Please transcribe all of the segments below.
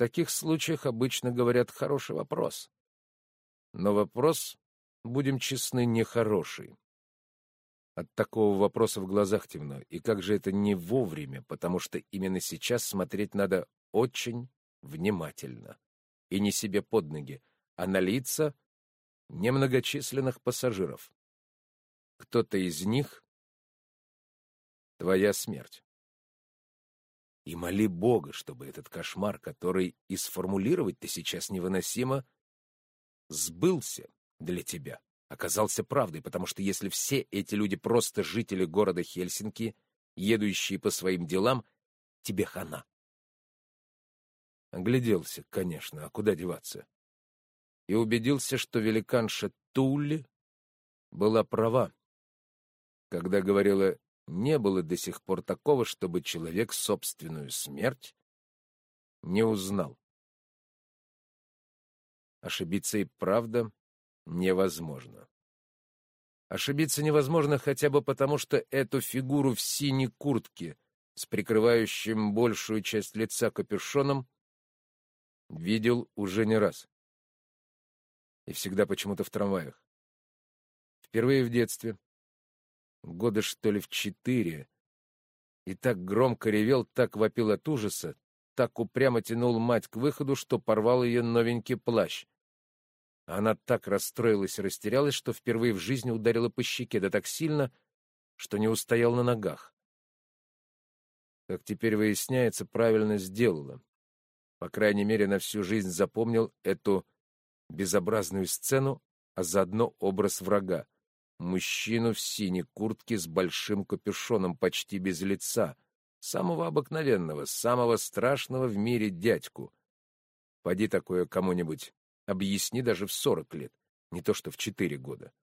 таких случаях обычно говорят «хороший вопрос». Но вопрос, будем честны, нехороший. От такого вопроса в глазах темно. И как же это не вовремя, потому что именно сейчас смотреть надо очень внимательно. И не себе под ноги, а на лица немногочисленных пассажиров. Кто-то из них — твоя смерть. И моли Бога, чтобы этот кошмар, который и сформулировать-то сейчас невыносимо, сбылся для тебя, оказался правдой, потому что если все эти люди просто жители города Хельсинки, едущие по своим делам, тебе хана. Огляделся, конечно, а куда деваться? И убедился, что великанша Тулли была права, когда говорила, не было до сих пор такого, чтобы человек собственную смерть не узнал. Ошибиться и правда невозможно. Ошибиться невозможно хотя бы потому, что эту фигуру в синей куртке с прикрывающим большую часть лица капюшоном видел уже не раз. И всегда почему-то в трамваях. Впервые в детстве, года что ли в 4, и так громко ревел, так вопил от ужаса, так упрямо тянул мать к выходу, что порвал ее новенький плащ. Она так расстроилась и растерялась, что впервые в жизни ударила по щеке, да так сильно, что не устоял на ногах. Как теперь выясняется, правильно сделала. По крайней мере, на всю жизнь запомнил эту безобразную сцену, а заодно образ врага. Мужчину в синей куртке с большим капюшоном, почти без лица, самого обыкновенного, самого страшного в мире дядьку. Поди такое кому-нибудь объясни даже в 40 лет, не то что в 4 года.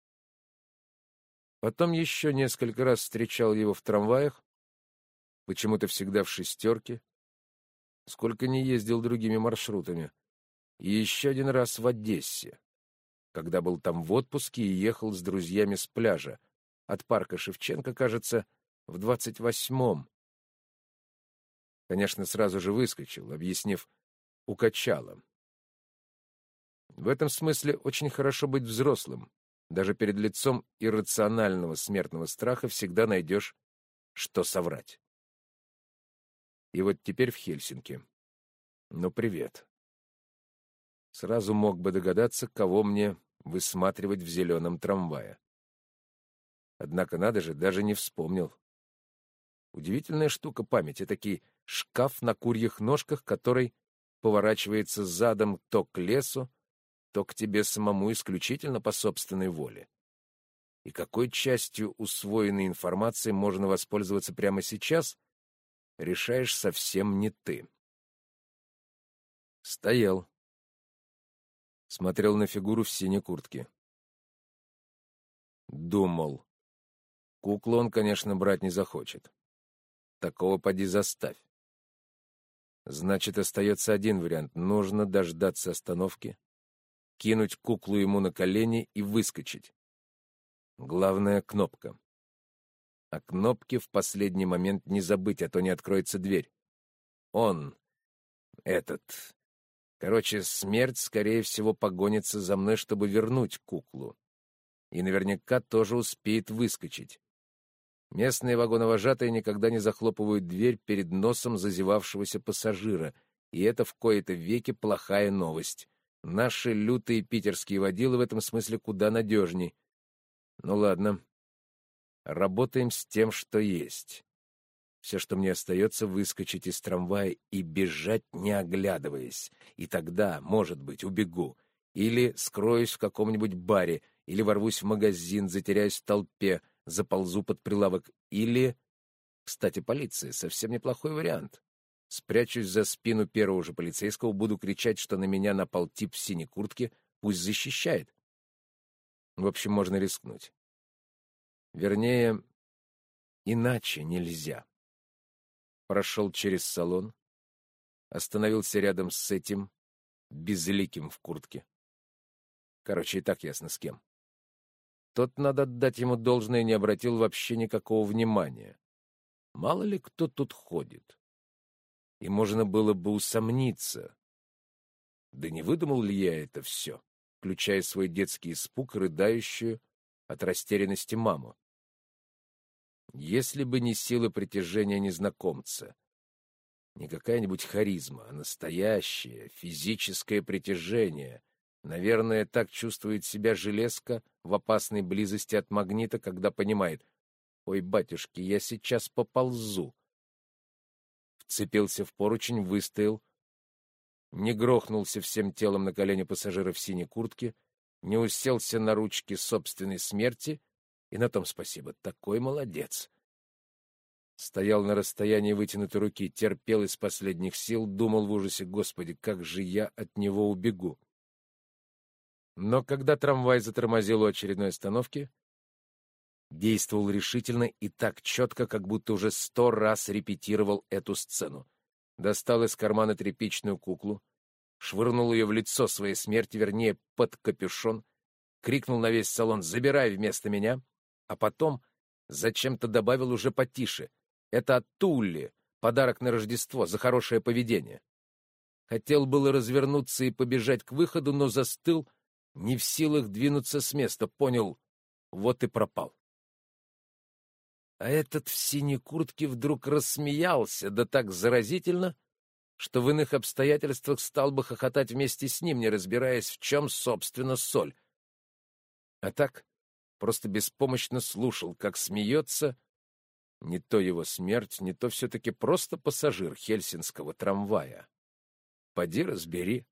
Потом еще несколько раз встречал его в трамваях, почему-то всегда в шестерке, сколько не ездил другими маршрутами, и еще один раз в Одессе, когда был там в отпуске и ехал с друзьями с пляжа, от парка Шевченко, кажется, в 28-м. Конечно, сразу же выскочил, объяснив, укачало. В этом смысле очень хорошо быть взрослым. Даже перед лицом иррационального смертного страха всегда найдешь, что соврать. И вот теперь в Хельсинки. Ну, привет. Сразу мог бы догадаться, кого мне высматривать в зеленом трамвае. Однако, надо же, даже не вспомнил. Удивительная штука память, этакий шкаф на курьих ножках, который поворачивается задом то к лесу, то к тебе самому исключительно по собственной воле. И какой частью усвоенной информации можно воспользоваться прямо сейчас, решаешь совсем не ты. Стоял. Смотрел на фигуру в синей куртке. Думал. Куклу он, конечно, брать не захочет. Такого поди заставь. Значит, остается один вариант. Нужно дождаться остановки, кинуть куклу ему на колени и выскочить. Главная — кнопка. А кнопки в последний момент не забыть, а то не откроется дверь. Он, этот... Короче, смерть, скорее всего, погонится за мной, чтобы вернуть куклу. И наверняка тоже успеет выскочить. Местные вагоновожатые никогда не захлопывают дверь перед носом зазевавшегося пассажира, и это в кои-то веки плохая новость. Наши лютые питерские водилы в этом смысле куда надежней. Ну ладно, работаем с тем, что есть. Все, что мне остается, выскочить из трамвая и бежать, не оглядываясь. И тогда, может быть, убегу. Или скроюсь в каком-нибудь баре, или ворвусь в магазин, затеряюсь в толпе, заползу под прилавок. Или... Кстати, полиция — совсем неплохой вариант. Спрячусь за спину первого же полицейского, буду кричать, что на меня напал тип в синей куртке, пусть защищает. В общем, можно рискнуть. Вернее, иначе нельзя. Прошел через салон, остановился рядом с этим, безликим в куртке. Короче, и так ясно с кем. Тот, надо отдать ему должное, не обратил вообще никакого внимания. Мало ли кто тут ходит. и можно было бы усомниться. Да не выдумал ли я это все, включая свой детский испуг, рыдающую от растерянности маму? Если бы не сила притяжения незнакомца, не какая-нибудь харизма, а настоящее физическое притяжение. Наверное, так чувствует себя железка в опасной близости от магнита, когда понимает: «Ой, батюшки, я сейчас поползу». Вцепился в поручень, выстоял, не грохнулся всем телом на колени пассажира в синей куртке, не уселся на ручки собственной смерти, и на том спасибо. Такой молодец. Стоял на расстоянии вытянутой руки, терпел из последних сил, думал в ужасе: «Господи, как же я от него убегу?» Но когда трамвай затормозил у очередной остановки, действовал решительно и так четко, как будто уже 100 раз репетировал эту сцену. Достал из кармана тряпичную куклу, швырнул ее в лицо своей смерти, вернее, под капюшон, крикнул на весь салон: «Забирай вместо меня!», а потом зачем-то добавил уже потише: «Это от Тулли, подарок на Рождество, за хорошее поведение». Хотел было развернуться и побежать к выходу, но застыл, не в силах двинуться с места, понял — вот и пропал. А этот в синей куртке вдруг рассмеялся, да так заразительно, что в иных обстоятельствах стал бы хохотать вместе с ним, не разбираясь, в чем, собственно, соль. А так просто беспомощно слушал, как смеется не то его смерть, не то все-таки просто пассажир хельсинского трамвая. Поди разбери.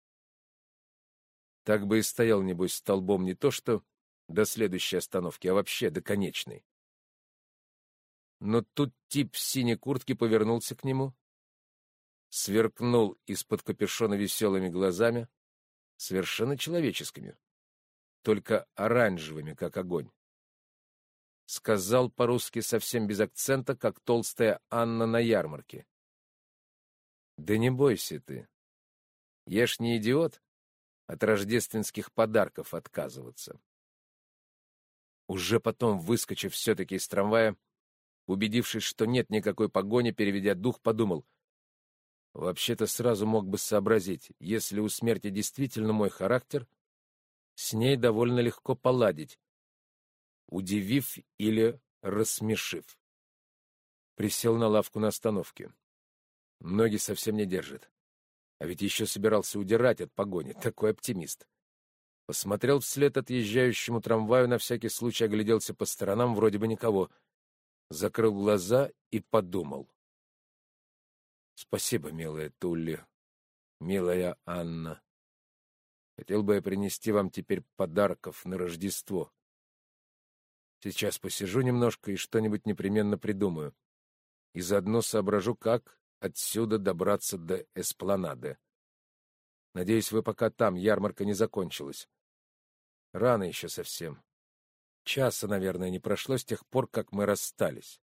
Так бы и стоял, небось, столбом не то что до следующей остановки, а вообще до конечной. Но тут тип в синей куртке повернулся к нему, сверкнул из-под капюшона веселыми глазами, совершенно человеческими, только оранжевыми, как огонь. Сказал по-русски совсем без акцента, как толстая Анна на ярмарке: «Да не бойся ты. Я ж не идиот от рождественских подарков отказываться». Уже потом, выскочив все-таки из трамвая, убедившись, что нет никакой погони, переведя дух, подумал: вообще-то сразу мог бы сообразить, если у смерти действительно мой характер, с ней довольно легко поладить, удивив или рассмешив. Присел на лавку на остановке. Ноги совсем не держит. А ведь еще собирался удирать от погони. Такой оптимист. Посмотрел вслед отъезжающему трамваю, на всякий случай огляделся по сторонам, вроде бы никого. Закрыл глаза и подумал: «Спасибо, милая Тулли, милая Анна. Хотел бы я принести вам теперь подарков на Рождество. Сейчас посижу немножко и что-нибудь непременно придумаю. И заодно соображу, как отсюда добраться до эспланады. Надеюсь, вы пока там, ярмарка не закончилась. Рано еще совсем. Часа, наверное, не прошло с тех пор, как мы расстались».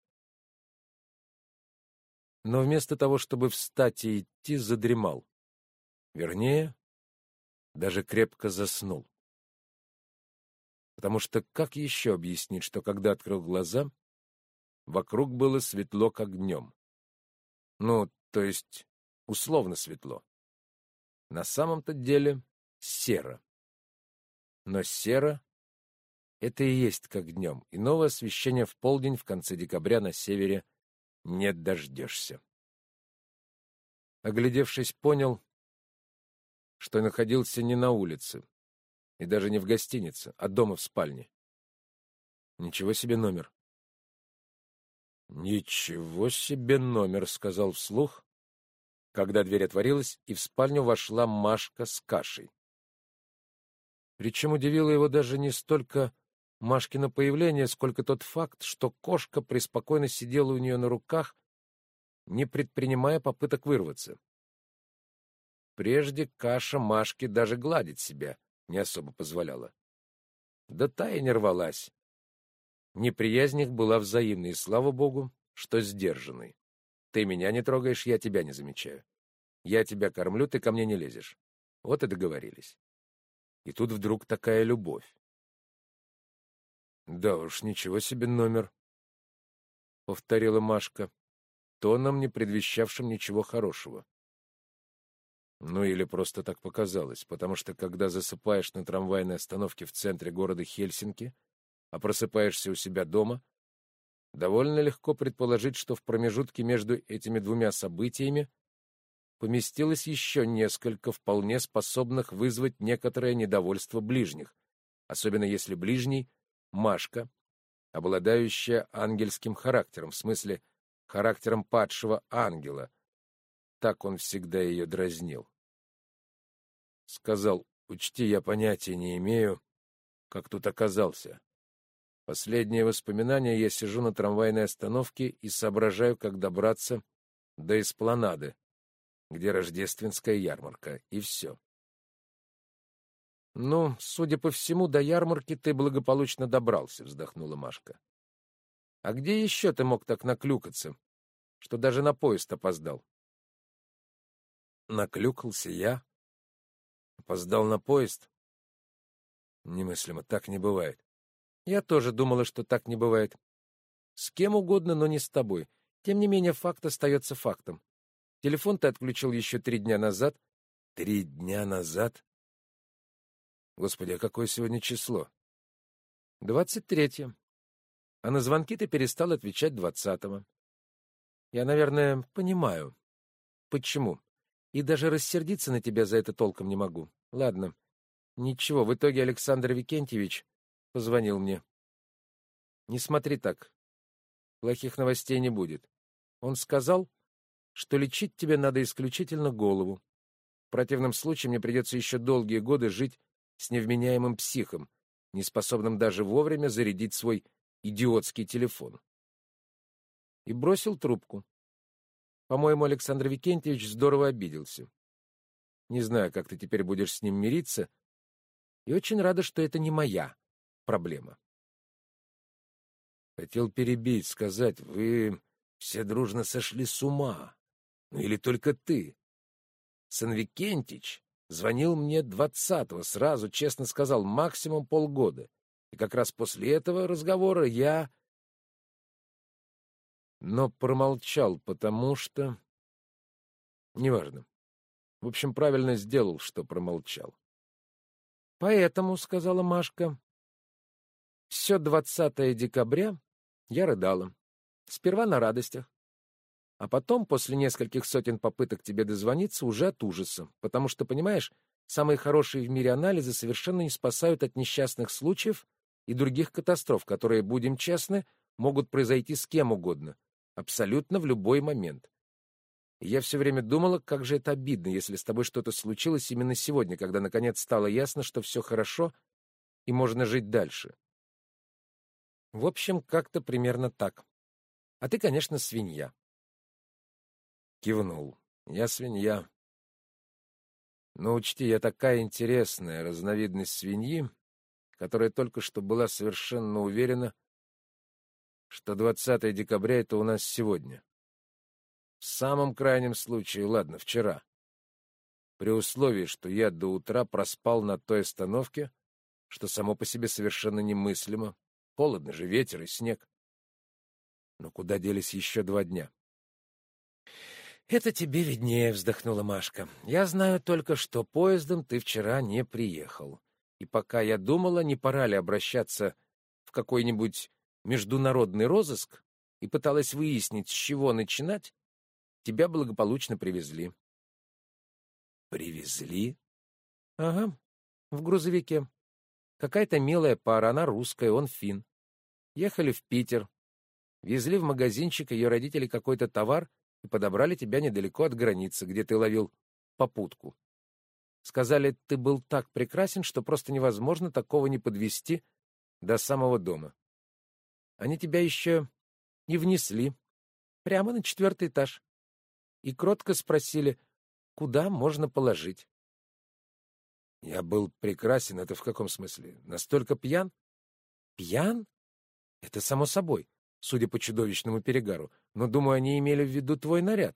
Но вместо того, чтобы встать и идти, задремал. Вернее, даже крепко заснул. Потому что как еще объяснить, что когда открыл глаза, вокруг было светло, как днем? Ну, то есть условно светло. На самом-то деле серо. Но серо — это и есть как днем. Иного освещения в полдень в конце декабря на севере не дождешься. Оглядевшись, понял, что находился не на улице и даже не в гостинице, а дома в спальне. Ничего себе номер. «Ничего себе номер», — сказал вслух, когда дверь отворилась, и в спальню вошла Машка с кашей. Причем удивило его даже не столько Машкино появление, сколько тот факт, что кошка преспокойно сидела у нее на руках, не предпринимая попыток вырваться. Прежде каша Машке даже гладить себя не особо позволяла. Да та и не рвалась. Неприязнь их была взаимной, и слава богу, что сдержанной. Ты меня не трогаешь, я тебя не замечаю. Я тебя кормлю, ты ко мне не лезешь. Вот и договорились. И тут вдруг такая любовь. «Да уж, ничего себе номер», — повторила Машка. тоном, не предвещавшим ничего хорошего. Ну или просто так показалось, потому что когда засыпаешь на трамвайной остановке в центре города Хельсинки, а просыпаешься у себя дома, довольно легко предположить, что в промежутке между этими двумя событиями поместилось еще несколько вполне способных вызвать некоторое недовольство ближних, особенно если ближний — Машка, обладающая ангельским характером, в смысле характером падшего ангела. Так он всегда ее дразнил. Сказал: «Учти, я понятия не имею, как тут оказался. Последнее воспоминание: я сижу на трамвайной остановке и соображаю, как добраться до эспланады, где рождественская ярмарка, и все». «Ну, судя по всему, до ярмарки ты благополучно добрался», — вздохнула Машка. «А где еще ты мог так наклюкаться, что даже на поезд опоздал?» «Наклюкался я? Опоздал на поезд? Немыслимо, так не бывает». «Я тоже думала, что так не бывает. С кем угодно, но не с тобой. Тем не менее, факт остается фактом. Телефон ты отключил еще 3 дня назад». 3 дня назад? Господи, а какое сегодня число? 23-е. А на звонки ты перестал отвечать 20-го. Я, наверное, понимаю, почему. И даже рассердиться на тебя за это толком не могу. Ладно, ничего, в итоге Александр Викентьевич позвонил мне. Не смотри так. Плохих новостей не будет. Он сказал, что лечить тебе надо исключительно голову. В противном случае мне придется еще долгие годы жить с невменяемым психом, неспособным даже вовремя зарядить свой идиотский телефон. И бросил трубку. По-моему, Александр Викентьевич здорово обиделся. Не знаю, как ты теперь будешь с ним мириться, и очень рада, что это не моя проблема. Хотел перебить, сказать: вы все дружно сошли с ума. Ну или только ты. Сан Викентьич звонил мне 20-го, сразу, честно сказал, максимум полгода. И как раз после этого разговора я... Но промолчал, потому что... Неважно. В общем, правильно сделал, что промолчал. «Поэтому, — сказала Машка, — все 20 декабря я рыдала. Сперва на радостях, а потом, после нескольких сотен попыток тебе дозвониться, уже от ужаса, потому что, понимаешь, самые хорошие в мире анализы совершенно не спасают от несчастных случаев и других катастроф, которые, будем честны, могут произойти с кем угодно, абсолютно в любой момент. И я все время думала, как же это обидно, если с тобой что-то случилось именно сегодня, когда наконец стало ясно, что все хорошо и можно жить дальше. В общем, как-то примерно так. А ты, конечно, свинья». Кивнул. «Я свинья. Но учти, я такая интересная разновидность свиньи, которая только что была совершенно уверена, что 20 декабря — это у нас сегодня. В самом крайнем случае, ладно, вчера. При условии, что я до утра проспал на той остановке, что само по себе совершенно немыслимо. Холодно же, ветер и снег. Но куда делись еще 2 дня? «Это тебе виднее», — вздохнула Машка. «Я знаю только, что поездом ты вчера не приехал. И пока я думала, не пора ли обращаться в какой-нибудь международный розыск, и пыталась выяснить, с чего начинать, тебя благополучно привезли». «Привезли?» «Ага, в грузовике. Какая-то милая пара, она русская, он финн. Ехали в Питер, везли в магазинчик ее родители какой-то товар и подобрали тебя недалеко от границы, где ты ловил попутку. Сказали, ты был так прекрасен, что просто невозможно такого не подвести до самого дома. Они тебя еще и внесли прямо на 4-й этаж и кротко спросили, куда можно положить». «Я был прекрасен, это в каком смысле? Настолько пьян?» «Пьян? Это само собой, судя по чудовищному перегару, но, думаю, они имели в виду твой наряд».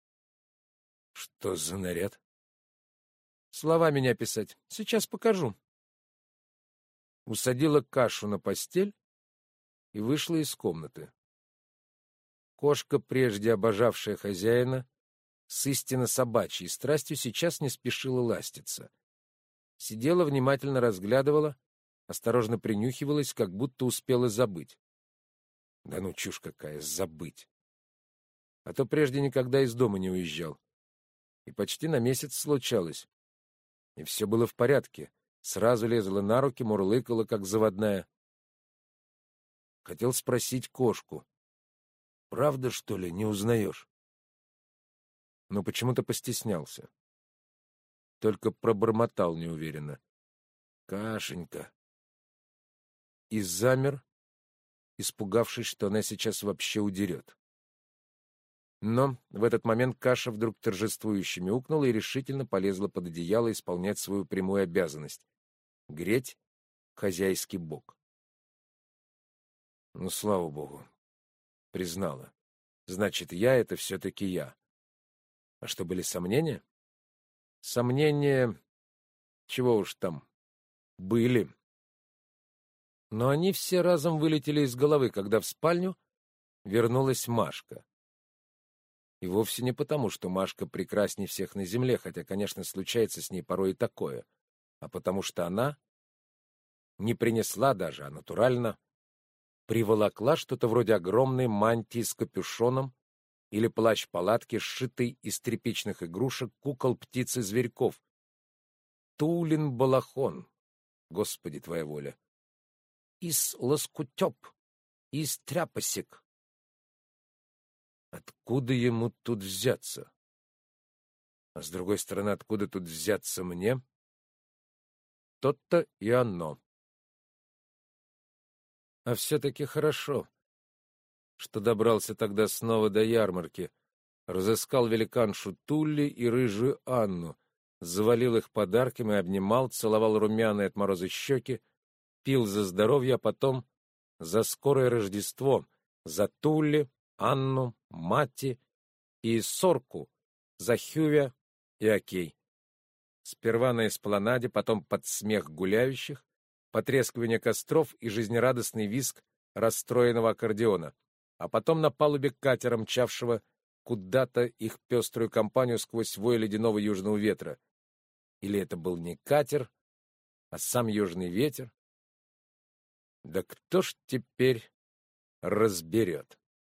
«Что за наряд?» «Словами не описать. Сейчас покажу». Усадила кашу на постель и вышла из комнаты. Кошка, прежде обожавшая хозяина, с истинно собачьей страстью сейчас не спешила ластиться. Сидела, внимательно разглядывала, осторожно принюхивалась, как будто успела забыть. Да ну, чушь какая, забыть. А то прежде никогда из дома не уезжал. И почти на месяц случалось. И все было в порядке. Сразу лезла на руки, мурлыкала, как заводная. Хотел спросить кошку. «Правда, что ли, не узнаешь?» Но почему-то постеснялся. Только пробормотал неуверенно. «Кашенька». И замер, испугавшись, что она сейчас вообще удерет. Но в этот момент Каша вдруг торжествующе мяукнула и решительно полезла под одеяло исполнять свою прямую обязанность — греть хозяйский бок. Ну, слава богу, признала. Значит, я — это все-таки я. А что, были сомнения? Сомнения, чего уж там, были. Но они все разом вылетели из головы, когда в спальню вернулась Машка. И вовсе не потому, что Машка прекрасней всех на земле, хотя, конечно, случается с ней порой и такое, а потому что она не принесла даже, а натурально приволокла что-то вроде огромной мантии с капюшоном или плащ-палатки, сшитый из тряпичных игрушек, кукол, птиц и зверьков. Тулин балахон, Господи, твоя воля. Из лоскутёп, из тряпосек. Откуда ему тут взяться? А с другой стороны, откуда тут взяться мне? То-то и оно. А все-таки хорошо, что добрался тогда снова до ярмарки, разыскал великаншу Тулли и рыжую Анну, завалил их подарками, обнимал, целовал румяные от мороза щеки, пил за здоровье, а потом за скорое Рождество, за Тулли, Анну, Матти и Сорку, за Хювя и Окей. Сперва на эспланаде, потом под смех гуляющих, потрескивание костров и жизнерадостный визг расстроенного аккордеона, а потом на палубе катера, мчавшего куда-то их пеструю компанию сквозь вой ледяного южного ветра. Или это был не катер, а сам южный ветер? Да кто ж теперь разберет?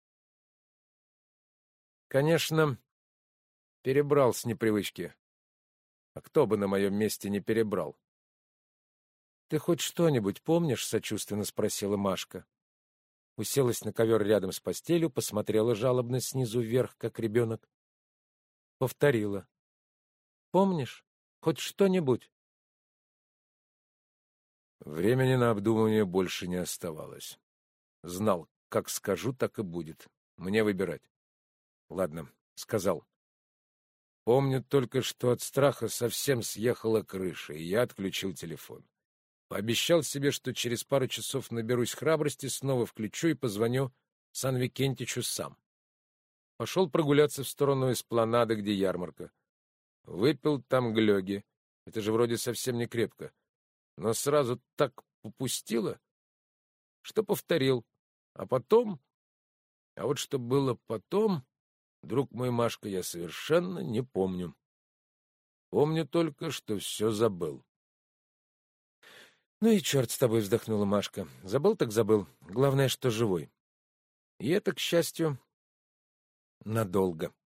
Конечно, перебрал с непривычки. А кто бы на моем месте не перебрал? — Ты хоть что-нибудь помнишь? — сочувственно спросила Машка. Уселась на ковер рядом с постелью, посмотрела жалобно снизу вверх, как ребенок. Повторила. — Помнишь? Хоть что-нибудь? Времени на обдумывание больше не оставалось. Знал, как скажу, так и будет. Мне выбирать. Ладно, сказал. Помню только, что от страха совсем съехала крыша, и я отключил телефон. Пообещал себе, что через пару часов наберусь храбрости, снова включу и позвоню Сан-Викентичу сам. Пошел прогуляться в сторону эспланады, где ярмарка. Выпил там глёги. Это же вроде совсем не крепко. Но сразу так попустило, что повторил. А потом... А вот что было потом, друг мой Машка, я совершенно не помню. Помню только, что все забыл. — Ну и черт с тобой, — вздохнула Машка. — Забыл так забыл. Главное, что живой. И это, к счастью, надолго.